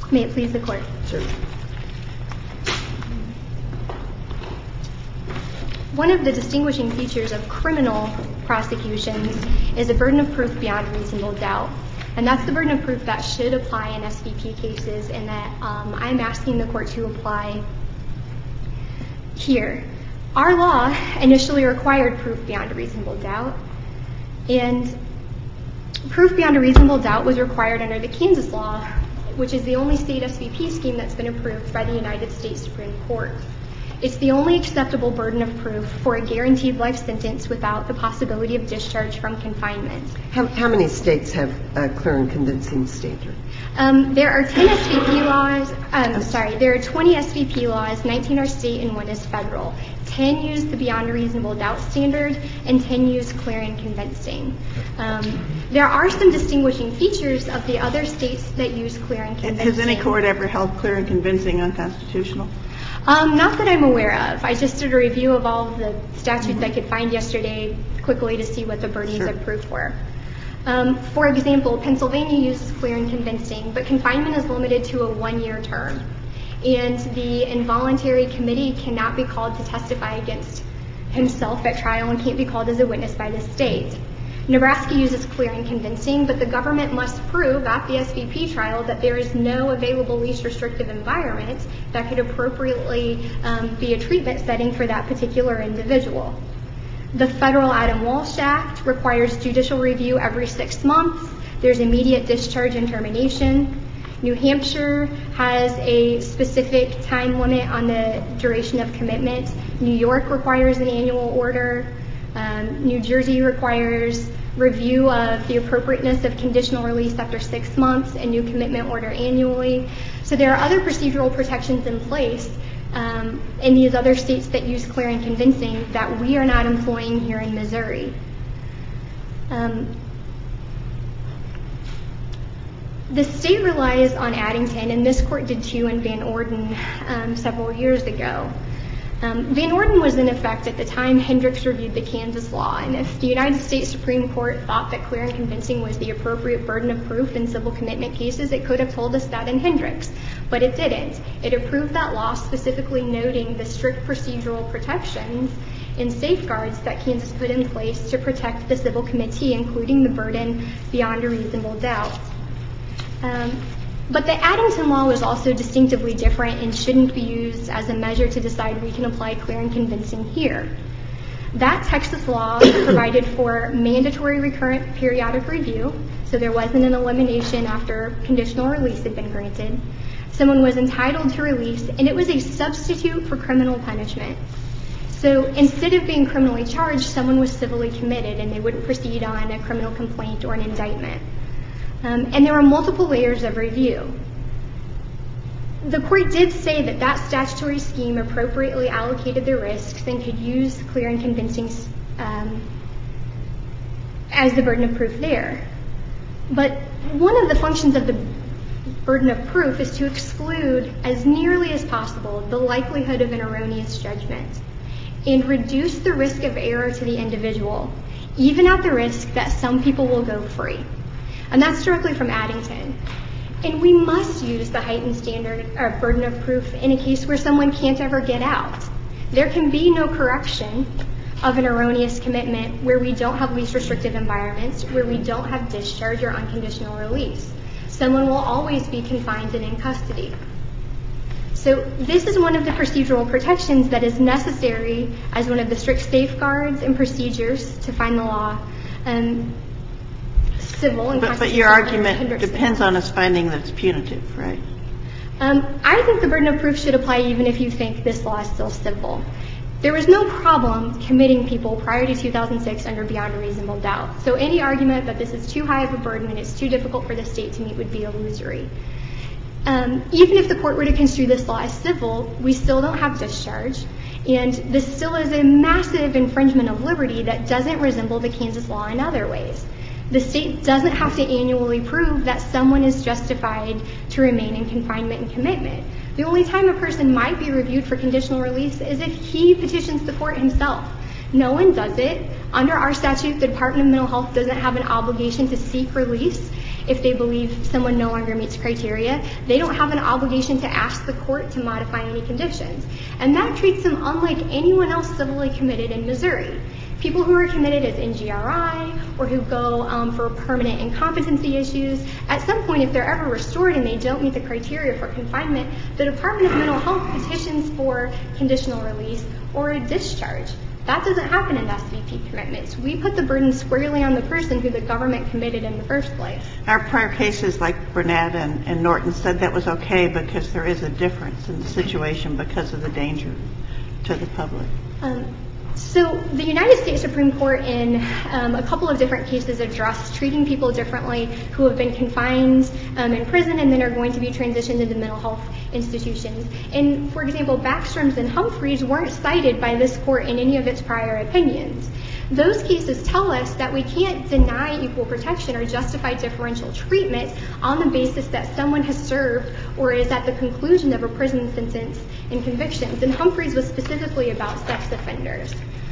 May it please the Court. Sure. One of the distinguishing features of criminal prosecutions is a burden of proof beyond reasonable doubt. And that's the burden of proof that should apply in SVP cases and that I'm asking the Court to apply here. Our law initially required proof beyond a reasonable doubt, and proof beyond a reasonable doubt was required under the Kansas law, which is the only state SVP scheme that's been approved by the United States Supreme Court. It's the only acceptable burden of proof for a guaranteed life sentence without the possibility of discharge from confinement. How many states have a clear and convincing standard? There are 10 SVP laws. There are 20 SVP laws. 19 are state and 1 is federal. 10 use the beyond a reasonable doubt standard, and 10 use clear and convincing. There are some distinguishing features of the other states that use clear and convincing. Has any court ever held clear and convincing unconstitutional? Not that I'm aware of. I just did a review of all of the statutes I could find yesterday quickly to see what the burdens of proof were. For example, Pennsylvania uses clear and convincing, but confinement is limited to a 1-year term. And the involuntary committee cannot be called to testify against himself at trial and can't be called as a witness by the state. Nebraska uses clear and convincing, but the government must prove at the SVP trial that there is no available least restrictive environment that could appropriately be a treatment setting for that particular individual. The federal Adam Walsh Act requires judicial review every 6 months. There's immediate discharge and termination. New Hampshire has a specific time limit on the duration of commitment. New York requires an annual order. New Jersey requires review of the appropriateness of conditional release after 6 months and new commitment order annually. So there are other procedural protections in place in these other states that use clear and convincing that we are not employing here in Missouri. The state relies on Addington, and this court did too in Van Orden several years ago. Van Orden was in effect at the time Hendricks reviewed the Kansas law, and if the United States Supreme Court thought that clear and convincing was the appropriate burden of proof in civil commitment cases, it could have told us that in Hendricks, but it didn't. It approved that law specifically noting the strict procedural protections and safeguards that Kansas put in place to protect the civil committee, including the burden beyond a reasonable doubt. But the Addington law was also distinctively different and shouldn't be used as a measure to decide we can apply clear and convincing here. That Texas law provided for mandatory recurrent periodic review, so there wasn't an elimination after conditional release had been granted. Someone was entitled to release, and it was a substitute for criminal punishment. So instead of being criminally charged, someone was civilly committed, and they wouldn't proceed on a criminal complaint or an indictment. And there were multiple layers of review. The court did say that that statutory scheme appropriately allocated the risks and could use clear and convincing as the burden of proof there. But one of the functions of the burden of proof is to exclude as nearly as possible the likelihood of an erroneous judgment and reduce the risk of error to the individual, even at the risk that some people will go free. And that's directly from Addington. And we must use the heightened standard or burden of proof in a case where someone can't ever get out. There can be no correction of an erroneous commitment where we don't have least restrictive environments, where we don't have discharge or unconditional release. Someone will always be confined and in custody. So this is one of the procedural protections that is necessary as one of the strict safeguards and procedures to find the law civil and constitutional. But your argument depends on us finding that it's punitive, right? I think the burden of proof should apply even if you think this law is still civil. There was no problem committing people prior to 2006 under beyond a reasonable doubt. So any argument that this is too high of a burden and it's too difficult for the state to meet would be illusory. Even if the court were to construe this law as civil, we still don't have discharge. And this still is a massive infringement of liberty that doesn't resemble the Kansas law in other ways. The state doesn't have to annually prove that someone is justified to remain in confinement and commitment. The only time a person might be reviewed for conditional release is if he petitions the court himself. No one does it. Under our statute, the Department of Mental Health doesn't have an obligation to seek release. if they believe someone no longer meets criteria, they don't have an obligation to ask the court to modify any conditions. And that treats them unlike anyone else civilly committed in Missouri. People who are committed as NGRI or who go for permanent incompetency issues, at some point, if they're ever restored and they don't meet the criteria for confinement, the Department of Mental Health petitions for conditional release or a discharge. That doesn't happen in SVP commitments. We put the burden squarely on the person who the government committed in the first place. Our prior cases like Burnett and Norton said that was okay because there is a difference in the situation because of the danger to the public. So the United States Supreme Court in a couple of different cases addressed treating people differently who have been confined in prison and then are going to be transitioned into mental health institutions. And, for example, Backstrom's and Humphreys weren't cited by this court in any of its prior opinions. Those cases tell us that we can't deny equal protection or justify differential treatment on the basis that someone has served or is at the conclusion of a prison sentence and convictions. And Humphreys was specifically about sex offenders.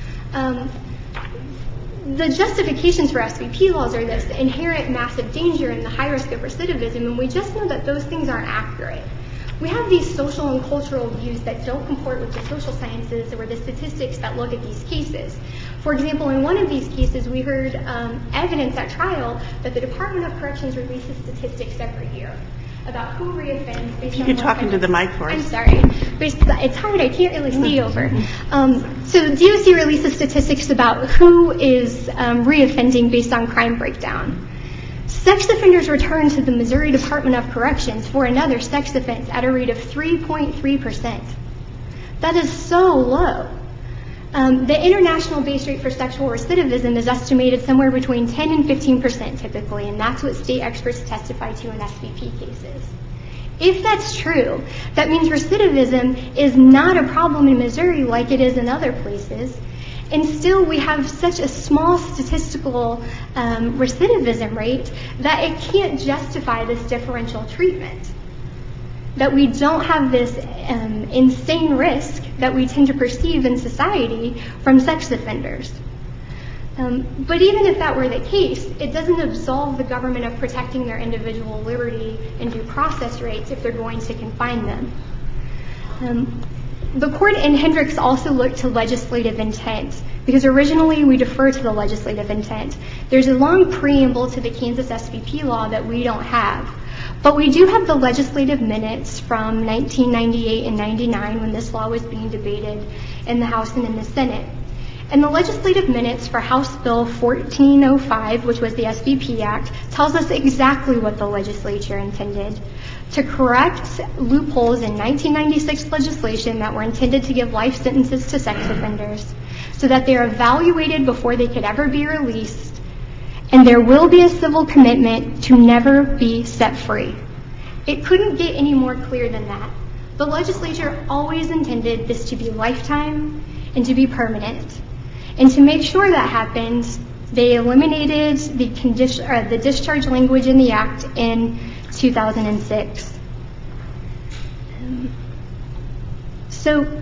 The justifications for SVP laws are this inherent massive danger and the high risk of recidivism, and we just know that those things aren't accurate. We have these social and cultural views that don't comport with the social sciences or the statistics that look at these cases. For example, in one of these cases, we heard evidence at trial that the Department of Corrections releases statistics every year about who reoffends based on... You're talking to the mic for us. I'm sorry. It's hard. I can't really see over. So DOC releases statistics about who is reoffending based on crime breakdown. Sex offenders return to the Missouri Department of Corrections for another sex offense at a rate of 3.3%. That is so low. The international base rate for sexual recidivism is estimated somewhere between 10 and 15% typically, and that's what state experts testify to in SVP cases. If that's true, that means recidivism is not a problem in Missouri like it is in other places, and still we have such a small statistical recidivism rate that it can't justify this differential treatment. That we don't have this insane risk that we tend to perceive in society from sex offenders. But even if that were the case, it doesn't absolve the government of protecting their individual liberty and due process rights if they're going to confine them. The court in Hendricks also looked to legislative intent, because originally we defer to the legislative intent. There's a long preamble to the Kansas SVP law that we don't have. But we do have the legislative minutes from 1998 and 99 when this law was being debated in the House and in the Senate. And the legislative minutes for House Bill 1405, which was the SVP Act, tells us exactly what the legislature intended: to correct loopholes in 1996 legislation that were intended to give life sentences to sex offenders so that they are evaluated before they could ever be released, and there will be a civil commitment to never be set free. It couldn't get any more clear than that. The legislature always intended this to be lifetime and to be permanent. And to make sure that happened, they eliminated the discharge language in the Act in 2006. So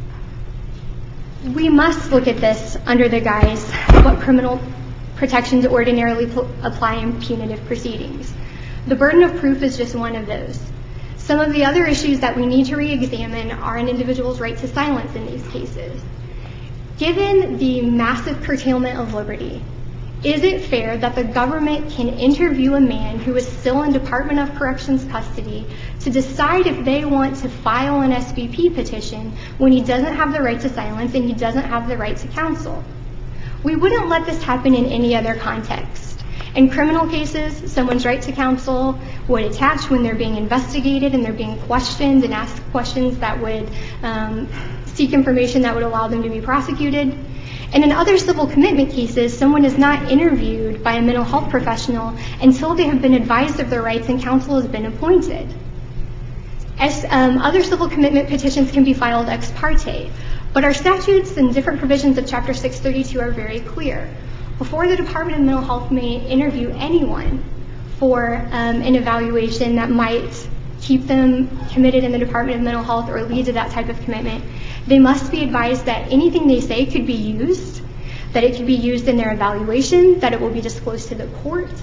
we must look at this under the guise of what criminal protections ordinarily apply in punitive proceedings. The burden of proof is just one of those. Some of the other issues that we need to re-examine are an individual's right to silence in these cases. Given the massive curtailment of liberty, is it fair that the government can interview a man who is still in Department of Corrections custody to decide if they want to file an SVP petition when he doesn't have the right to silence and he doesn't have the right to counsel? We wouldn't let this happen in any other context. In criminal cases, someone's right to counsel would attach when they're being investigated and they're being questioned and asked questions that would seek information that would allow them to be prosecuted. And in other civil commitment cases, someone is not interviewed by a mental health professional until they have been advised of their rights and counsel has been appointed. Other civil commitment petitions can be filed ex parte, but our statutes and different provisions of Chapter 632 are very clear. Before the Department of Mental Health may interview anyone for an evaluation that might keep them committed in the Department of Mental Health or lead to that type of commitment, they must be advised that anything they say could be used, that it could be used in their evaluation, that it will be disclosed to the court,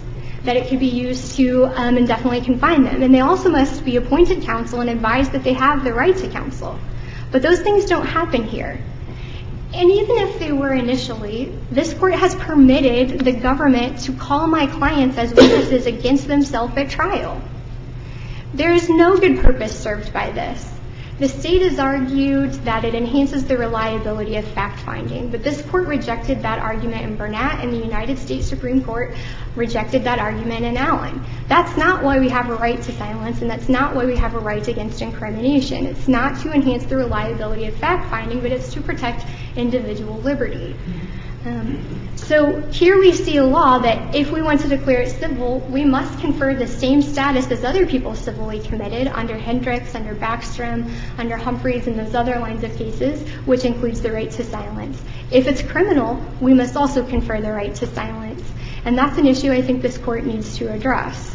that it could be used to indefinitely confine them. And they also must be appointed counsel and advised that they have the right to counsel. But those things don't happen here. And even if they were initially, this court has permitted the government to call my clients as witnesses against themselves at trial. There is no good purpose served by this. The state has argued that it enhances the reliability of fact-finding, but this court rejected that argument in Burnett, and the United States Supreme Court rejected that argument in Allen. That's not why we have a right to silence, and that's not why we have a right against incrimination. It's not to enhance the reliability of fact-finding, but it's to protect individual liberty. So here we see a law that if we want to declare it civil, we must confer the same status as other people civilly committed under Hendricks, under Backstrom, under Humphreys, and those other lines of cases, which includes the right to silence. If it's criminal, we must also confer the right to silence. And that's an issue I think this court needs to address.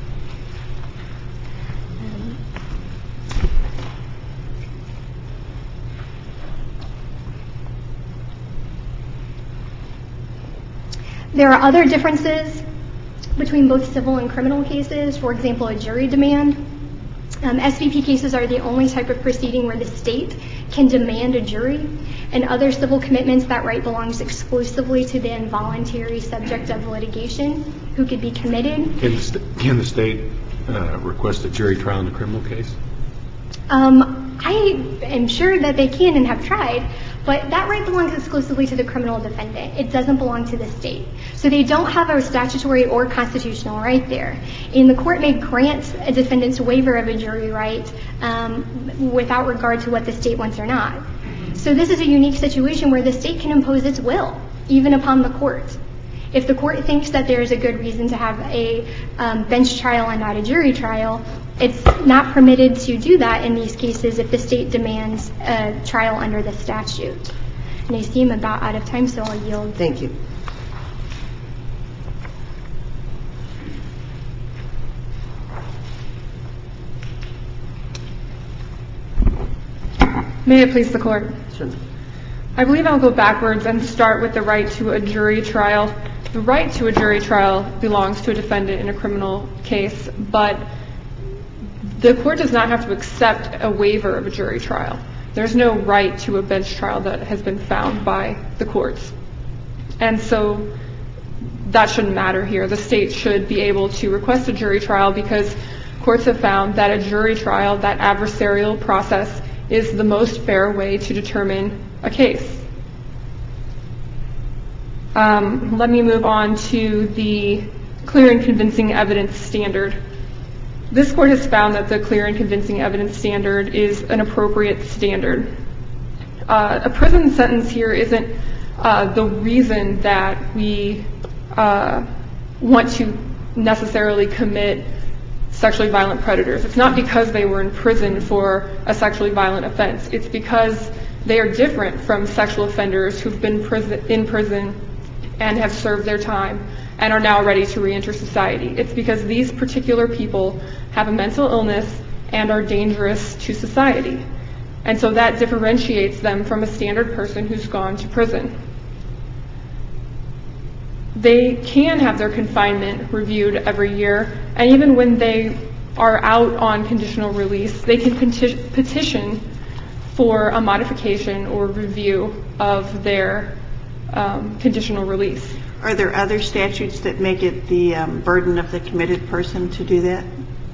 There are other differences between both civil and criminal cases. For example, a jury demand. SVP cases are the only type of proceeding where the state can demand a jury. In other civil commitments, that right belongs exclusively to the involuntary subject of litigation who could be committed. Can the state request a jury trial in a criminal case? I am sure that they can and have tried, but that right belongs exclusively to the criminal defendant. It doesn't belong to the state. So they don't have a statutory or constitutional right there. And the court may grant a defendant's waiver of a jury right without regard to what the state wants or not. So this is a unique situation where the state can impose its will, even upon the court. If the court thinks that there is a good reason to have a bench trial and not a jury trial, it's not permitted to do that in these cases if the state demands a trial under the statute. And I see I'm about out of time, so I'll yield. Thank you. May it please the court. Sure. I believe I'll go backwards and start with the right to a jury trial. The right to a jury trial belongs to a defendant in a criminal case, but the court does not have to accept a waiver of a jury trial. There's no right to a bench trial that has been found by the courts. And so that shouldn't matter here. The state should be able to request a jury trial because courts have found that a jury trial, that adversarial process, is the most fair way to determine a case. Let me move on to the clear and convincing evidence standard. This court has found that the clear and convincing evidence standard is an appropriate standard. A prison sentence here isn't the reason that we want to necessarily commit sexually violent predators. It's not because they were in prison for a sexually violent offense. It's because they are different from sexual offenders who've been in prison and have served their time and are now ready to reenter society. It's because these particular people have a mental illness and are dangerous to society. And so that differentiates them from a standard person who's gone to prison. They can have their confinement reviewed every year, and even when they are out on conditional release, they can petition for a modification or review of their conditional release. Are there other statutes that make it the burden of the committed person to do that?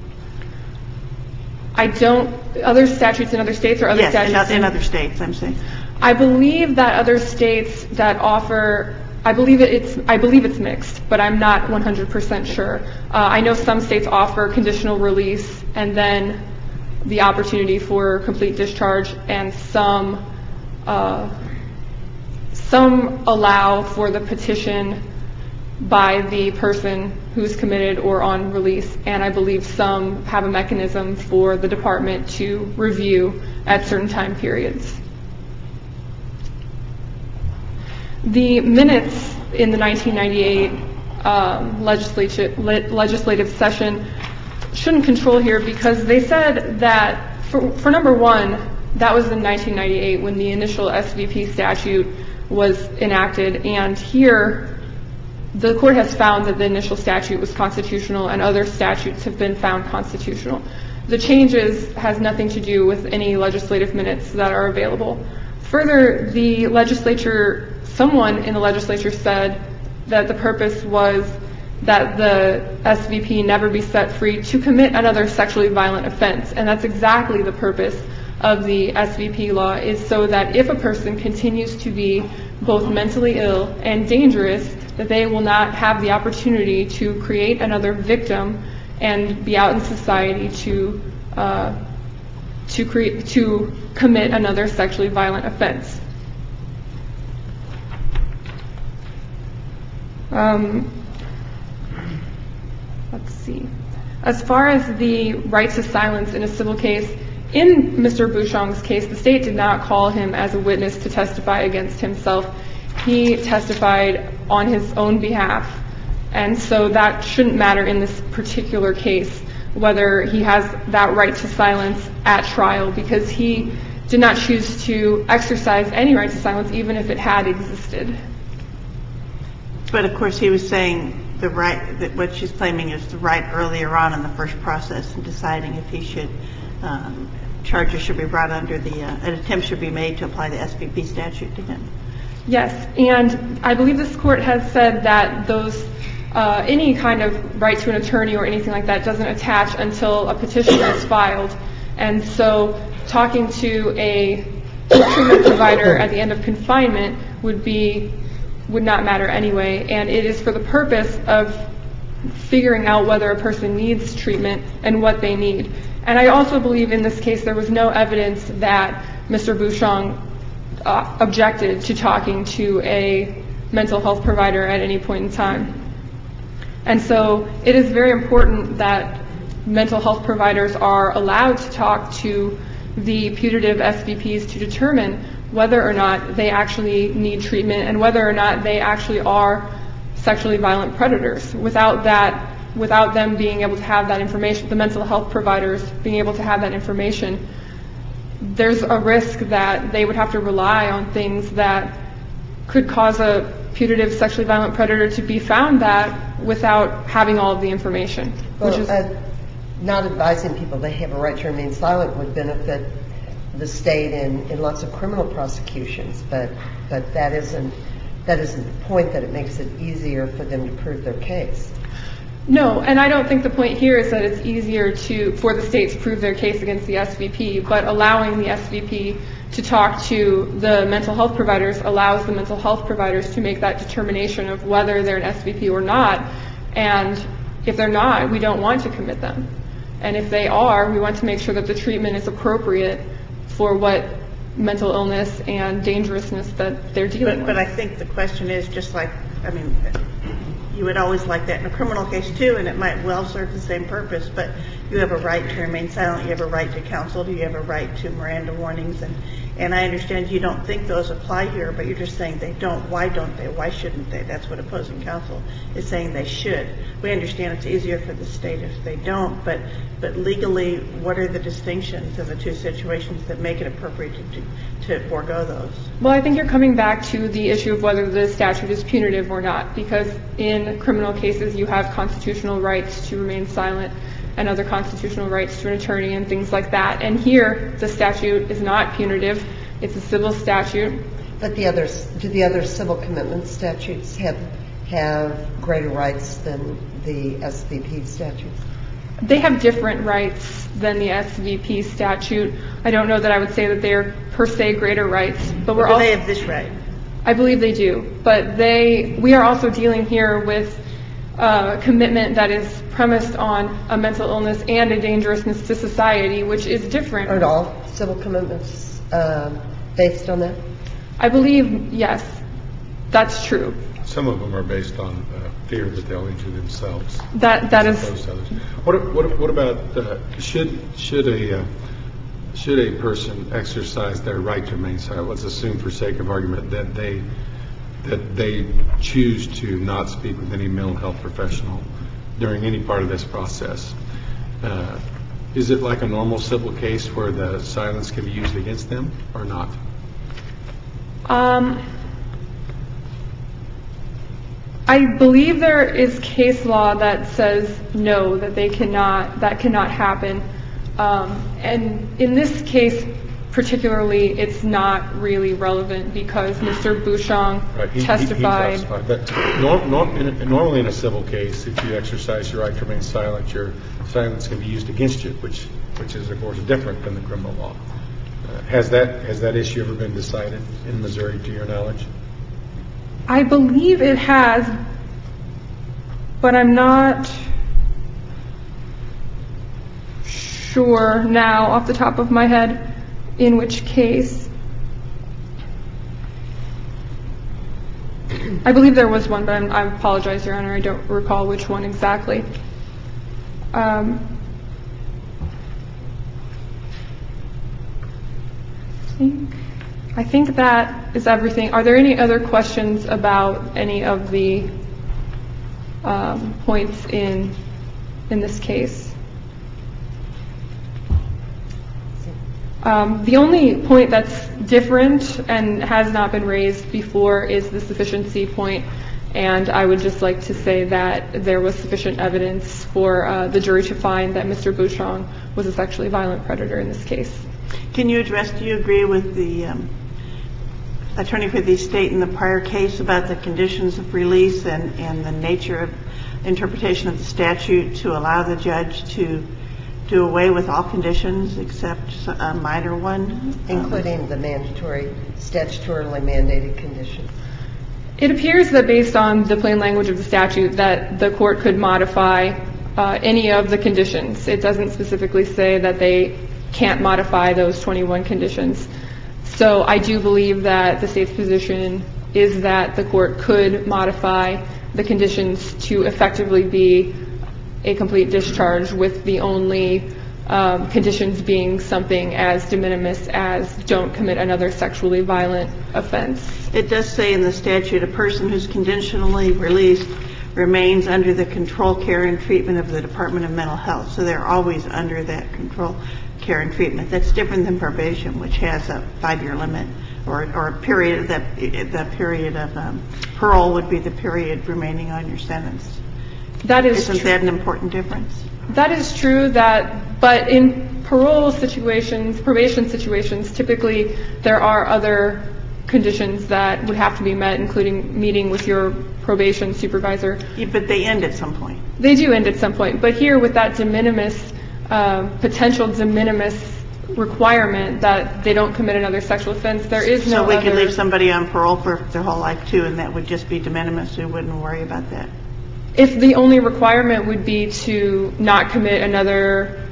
Other statutes in other states or other statutes? Yes, in other states, I'm saying. I believe that other states that offer, I believe it's mixed, but I'm not 100% sure. I know some states offer conditional release and then the opportunity for complete discharge, and some allow for the petition by the person who's committed or on release, and I believe some have a mechanism for the department to review at certain time periods. The minutes in the 1998 legislative session shouldn't control here because they said that, for number one, that was in 1998 when the initial SVP statute was enacted, and here the court has found that the initial statute was constitutional and other statutes have been found constitutional. The changes has nothing to do with any legislative minutes that are available. Further, someone in the legislature said that the purpose was that the SVP never be set free to commit another sexually violent offense. And that's exactly the purpose of the SVP law, is so that if a person continues to be both mentally ill and dangerous, that they will not have the opportunity to create another victim and be out in society to commit another sexually violent offense. Let's see. As far as the right to silence in a civil case, in Mr. Bouchong's case, the state did not call him as a witness to testify against himself. He testified on his own behalf, and so that shouldn't matter in this particular case, whether he has that right to silence at trial, because he did not choose to exercise any right to silence, even if it had existed. But of course, he was saying the right, that what she's claiming is the right earlier on in the first process in deciding if he should, charges should be brought under an attempt should be made to apply the SVP statute to him. Yes, and I believe this court has said that any kind of right to an attorney or anything like that doesn't attach until a petition is filed. And so talking to a treatment provider at the end of confinement would not matter anyway. And it is for the purpose of figuring out whether a person needs treatment and what they need. And I also believe in this case there was no evidence that Mr. Bouchong objected to talking to a mental health provider at any point in time. And so it is very important that mental health providers are allowed to talk to the putative SVPs to determine whether or not they actually need treatment and whether or not they actually are sexually violent predators. Without them being able to have that information, the mental health providers being able to have that information, there's a risk that they would have to rely on things that could cause a putative sexually violent predator to be found that without having all of the information. Not advising people they have a right to remain silent would benefit the state in lots of criminal prosecutions, but that isn't the point, that it makes it easier for them to prove their case. No, and I don't think the point here is that it's easier for the state to prove their case against the SVP, but allowing the SVP to talk to the mental health providers allows the mental health providers to make that determination of whether they're an SVP or not. And if they're not, we don't want to commit them. And if they are, we want to make sure that the treatment is appropriate for what mental illness and dangerousness that they're dealing with. But I think the question is just like, you would always like that in a criminal case too, and it might well serve the same purpose, but you have a right to remain silent, you have a right to counsel, you have a right to Miranda warnings, and I understand you don't think those apply here, but you're just saying they don't. Why don't they? Why shouldn't they? That's what opposing counsel is saying they should. We understand it's easier for the state if they don't, but legally, what are the distinctions of the two situations that make it appropriate to forego those? Well, I think you're coming back to the issue of whether the statute is punitive or not, because in criminal cases you have constitutional rights to remain silent and other constitutional rights to an attorney and things like that. And here, the statute is not punitive. It's a civil statute. But do the other civil commitment statutes have greater rights than the SVP statutes? They have different rights than the SVP statute. I don't know that I would say that they are per se greater rights, but do they have this right? I believe they do, but we are also dealing here with a commitment that is premised on a mental illness and a dangerousness to society, which is different. Aren't all civil commitments based on that? I believe, yes, that's true. Some of them are based on fear that they'll injure themselves. That is. What about should a person exercise their right to remain silent? Let's assume, for sake of argument, that they choose to not speak with any mental health professional during any part of this process. Is it like a normal civil case where the silence can be used against them or not? I believe there is case law that says no, that that cannot happen. And in this case particularly, it's not really relevant because Mr. Bouchon testified. But normally in a civil case, if you exercise your right to remain silent, your silence can be used against you, which is, of course, different than the criminal law. Has that issue ever been decided in Missouri, to your knowledge? I believe it has, but I'm not sure now off the top of my head in which case. I believe there was one, but I apologize, Your Honor, I don't recall which one exactly. I think that is everything. Are there any other questions about any of the points in this case? The only point that's different and has not been raised before is the sufficiency point, and I would just like to say that there was sufficient evidence for the jury to find that Mr. Bouchon was a sexually violent predator in this case. Can you address, do you agree with the attorney for the state in the prior case about the conditions of release and the nature of interpretation of the statute to allow the judge to do away with all conditions except a minor one? Including the mandatory, statutorily mandated conditions. It appears that based on the plain language of the statute that the court could modify any of the conditions. It doesn't specifically say that they can't modify those 21 conditions. So I do believe that the state's position is that the court could modify the conditions to effectively be a complete discharge, with the only conditions being something as de minimis as don't commit another sexually violent offense. It does say in the statute a person who's conditionally released remains under the control, care, and treatment of the Department of Mental Health. So they're always under that control, care, and treatment. That's different than probation, which has a 5-year limit, or a period. The period of parole would be the period remaining on your sentence. That is Isn't that an important difference? That is true, but in parole situations, probation situations, typically there are other conditions that would have to be met, including meeting with your probation supervisor. Yeah, but they end at some point. They do end at some point. But here with that de minimis, potential de minimis requirement that they don't commit another sexual offense, there is no other. So we could leave somebody on parole for their whole life, too, and that would just be de minimis. We wouldn't worry about that. If the only requirement would be to not commit another,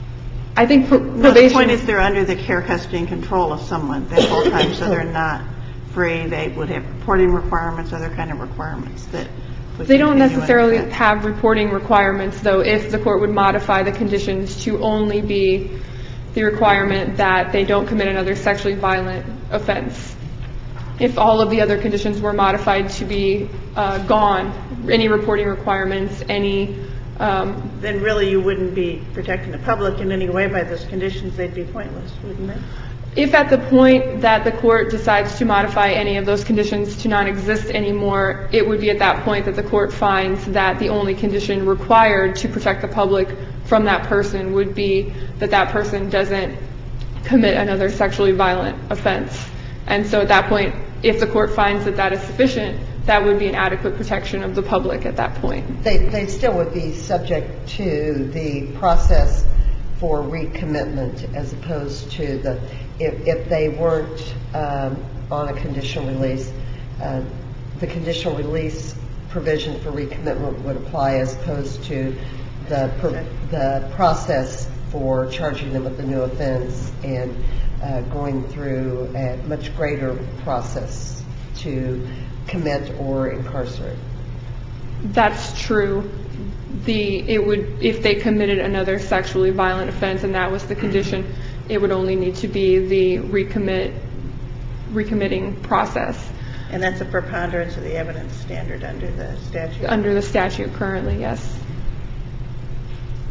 I think probation. No, the point is they're under the care, custody, and control of someone that whole time, so they're not free. They would have reporting requirements, other kind of requirements that would. They don't necessarily have reporting requirements, though, if the court would modify the conditions to only be the requirement that they don't commit another sexually violent offense. If all of the other conditions were modified to be gone, any reporting requirements, any. Then really you wouldn't be protecting the public in any way by those conditions. They'd be pointless, wouldn't they? If at the point that the court decides to modify any of those conditions to not exist anymore, it would be at that point that the court finds that the only condition required to protect the public from that person would be that that person doesn't commit another sexually violent offense. And so at that point, if the court finds that that is sufficient, that would be an adequate protection of the public at that point. They still would be subject to the process for recommitment, as opposed to if they weren't on a conditional release, the conditional release provision for recommitment would apply, as opposed to the process for charging them with a new offense and going through a much greater process to commit or incarcerate. That's true. If they committed another sexually violent offense and that was the condition, it would only need to be the recommitting process. And that's a preponderance of the evidence standard under the statute? Under the statute currently, yes.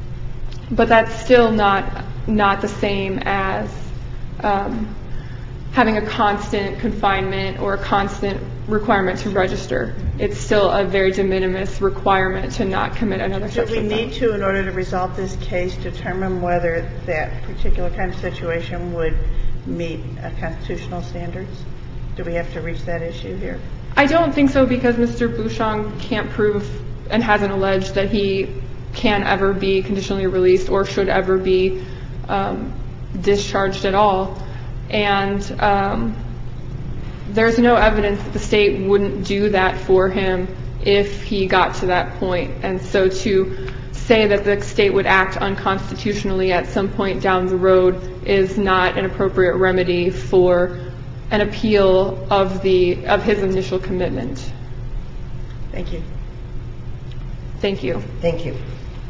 But that's still not the same as having a constant confinement or a constant requirement to register. It's still a very de minimis requirement to not commit another sexual offense. Do we need to, in order to resolve this case, determine whether that particular kind of situation would meet constitutional standards? Do we have to reach that issue here? I don't think so, because Mr. Bouchon can't prove and hasn't alleged that he can ever be conditionally released or should ever be discharged at all. And there's no evidence that the state wouldn't do that for him if he got to that point. And so to say that the state would act unconstitutionally at some point down the road is not an appropriate remedy for an appeal of his initial commitment. Thank you. Thank you. Thank you.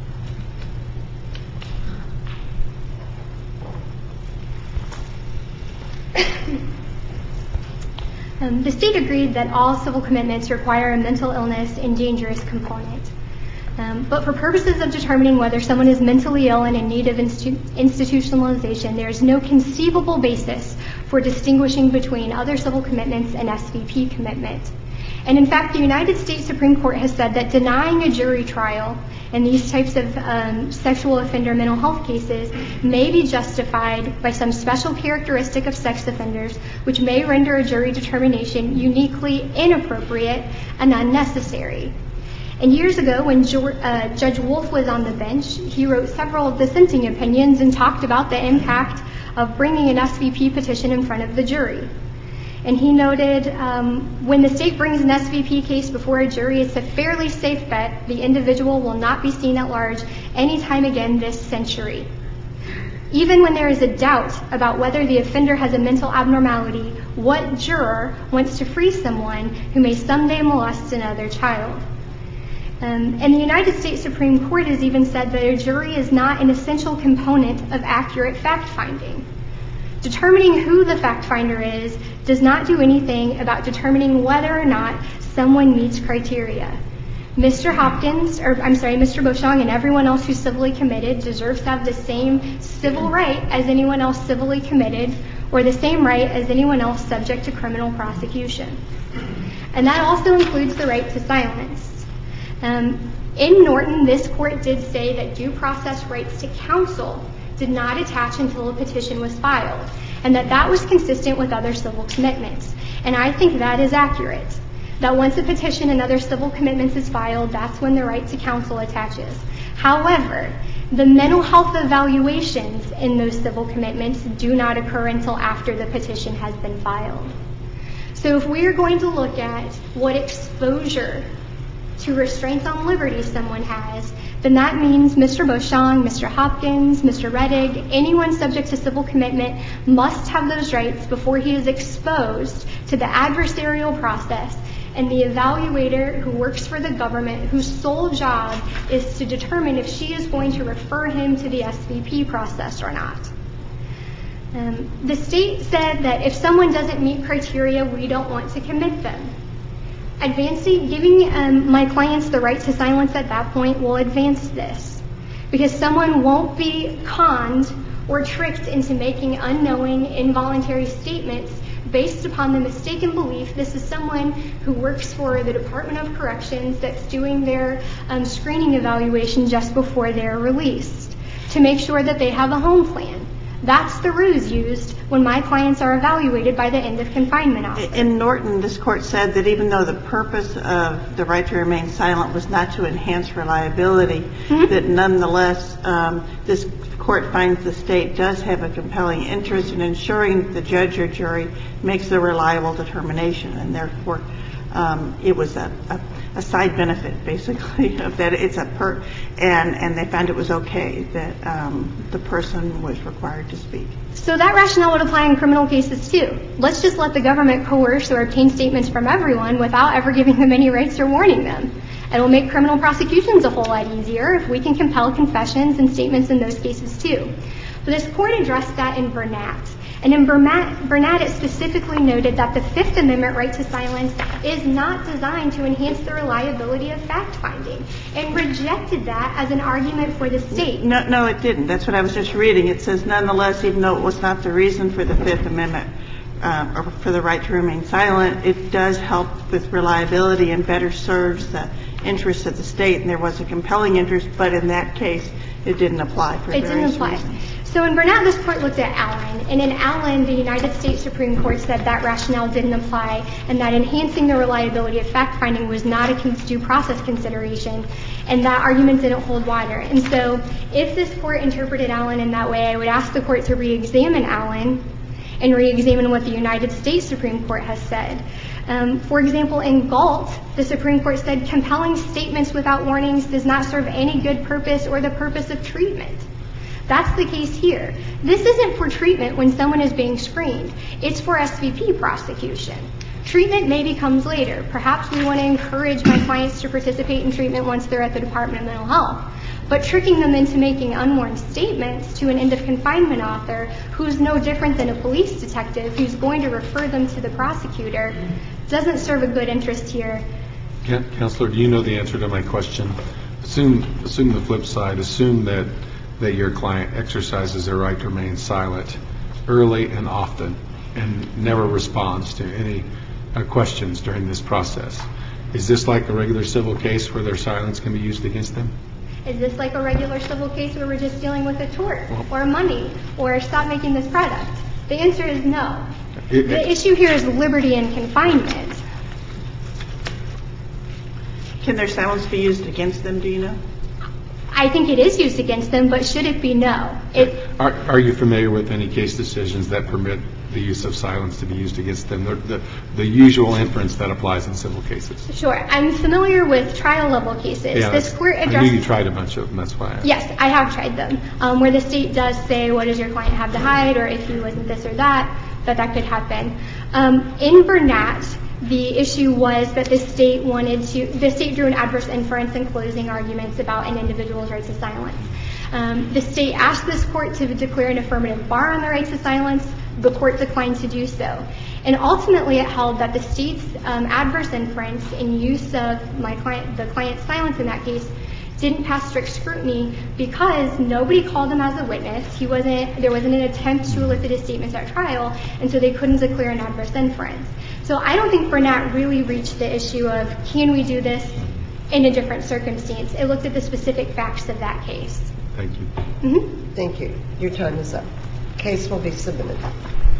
The state agreed that all civil commitments require a mental illness and dangerous component. But for purposes of determining whether someone is mentally ill and in need of institutionalization, there is no conceivable basis for distinguishing between other civil commitments and SVP commitment. And in fact, the United States Supreme Court has said that denying a jury trial in these types of sexual offender mental health cases may be justified by some special characteristic of sex offenders, which may render a jury determination uniquely inappropriate and unnecessary. And years ago, when Judge Wolf was on the bench, he wrote several dissenting opinions and talked about the impact of bringing an SVP petition in front of the jury. And he noted, when the state brings an SVP case before a jury, it's a fairly safe bet the individual will not be seen at large any time again this century. Even when there is a doubt about whether the offender has a mental abnormality, what juror wants to free someone who may someday molest another child? And the United States Supreme Court has even said that a jury is not an essential component of accurate fact-finding. Determining who the fact-finder is does not do anything about determining whether or not someone meets criteria. Mr. Bouchon and everyone else who's civilly committed deserves to have the same civil right as anyone else civilly committed, or the same right as anyone else subject to criminal prosecution. And that also includes the right to silence. In Norton, this court did say that due process rights to counsel did not attach until a petition was filed, and that was consistent with other civil commitments. And I think that is accurate, that once a petition and other civil commitments is filed, that's when the right to counsel attaches. However, the mental health evaluations in those civil commitments do not occur until after the petition has been filed. So if we are going to look at what exposure to restraints on liberty someone has, then that means Mr. Bouchon, Mr. Hopkins, Mr. Rettig, anyone subject to civil commitment must have those rights before he is exposed to the adversarial process and the evaluator who works for the government, whose sole job is to determine if she is going to refer him to the SVP process or not. The state said that if someone doesn't meet criteria, we don't want to commit them. Giving my clients the right to silence at that point will advance this, because someone won't be conned or tricked into making unknowing, involuntary statements based upon the mistaken belief this is someone who works for the Department of Corrections that's doing their screening evaluation just before they're released to make sure that they have a home plan. That's the ruse used when my clients are evaluated by the end of confinement officer. In Norton, this court said that even though the purpose of the right to remain silent was not to enhance reliability, that nonetheless this court finds the state does have a compelling interest in ensuring the judge or jury makes the reliable determination, and therefore it was a side benefit, basically, of that and they found it was okay that the person was required to speak. So that rationale would apply in criminal cases too. Let's just let the government coerce or obtain statements from everyone without ever giving them any rights or warning them. It will make criminal prosecutions a whole lot easier if we can compel confessions and statements in those cases too. But this court addressed that in Burnett. And in Burnett, it specifically noted that the Fifth Amendment right to silence is not designed to enhance the reliability of fact-finding, and rejected that as an argument for the state. No, it didn't. That's what I was just reading. It says, nonetheless, even though it was not the reason for the Fifth Amendment or for the right to remain silent, it does help with reliability and better serves the interests of the state. And there was a compelling interest, but in that case, it didn't apply for various reasons. It didn't apply. So in Burnett, this court looked at Allen, and in Allen, the United States Supreme Court said that rationale didn't apply and that enhancing the reliability of fact-finding was not a due process consideration, and that argument didn't hold water. And so if this court interpreted Allen in that way, I would ask the court to re-examine Allen and re-examine what the United States Supreme Court has said. For example, in Galt, the Supreme Court said compelling statements without warnings does not serve any good purpose or the purpose of treatment. That's the case here. This isn't for treatment when someone is being screened. It's for SVP prosecution. Treatment maybe comes later. Perhaps we want to encourage my clients to participate in treatment once they're at the Department of Mental Health. But tricking them into making unwarned statements to an end of confinement author who's no different than a police detective who's going to refer them to the prosecutor doesn't serve a good interest here. Counselor, do you know the answer to my question? Assume the flip side. Assume that your client exercises their right to remain silent early and often and never responds to any questions during this process. Is this like a regular civil case where their silence can be used against them? Is this like a regular civil case where we're just dealing with a tort or money or stop making this product? The answer is no. The issue here is liberty and confinement. Can their silence be used against them, do you know? I think it is used against them, but should it be? No. Are you familiar with any case decisions that permit the use of silence to be used against them, the usual inference that applies in civil cases? Sure. I'm familiar with trial-level cases. Yeah, I knew you tried a bunch of them. That's why I asked. Yes, I have tried them, where the state does say, what does your client have to hide, or if he wasn't this or that could happen. In Burnett, the issue was that the state drew an adverse inference in closing arguments about an individual's right to silence. The state asked this court to declare an affirmative bar on the right to silence. The court declined to do so. And ultimately, it held that the state's adverse inference in use of the client's silence in that case didn't pass strict scrutiny because nobody called him as a witness. There wasn't an attempt to elicit his statements at trial, and so they couldn't declare an adverse inference. So I don't think Burnett really reached the issue of can we do this in a different circumstance. It looked at the specific facts of that case. Thank you. Mm-hmm. Thank you. Your time is up. Case will be submitted.